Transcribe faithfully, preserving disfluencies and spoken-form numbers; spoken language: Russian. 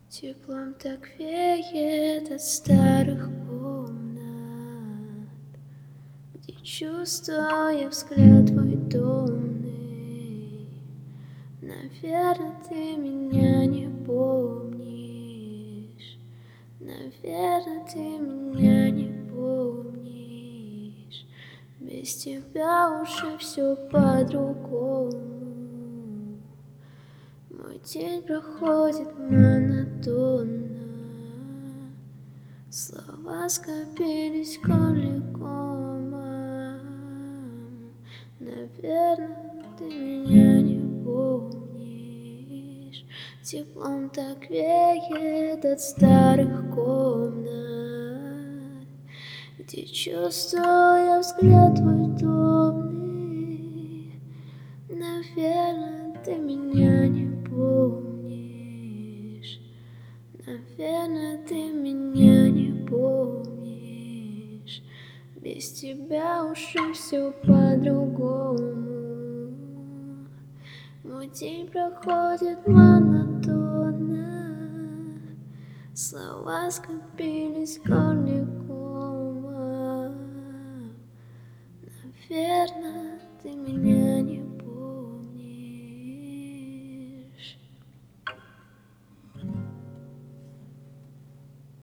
Теплом так веет от старых комнат, где чувствуя взгляд твой томный. Наверно, ты меня не помнишь, наверно, ты меня не помнишь. Без тебя уже все по-другому. Мой день проходит монотонно, слова скопились комом. Наверно, ты меня не помнишь. Теплом так веет от старых комнат, где чувствую взгляд твой томный. Наверно, ты меня не помнишь, наверно, ты меня не помнишь. Без тебя уже все по-другому. Мой день проходит монотонно, слова скопились в горле.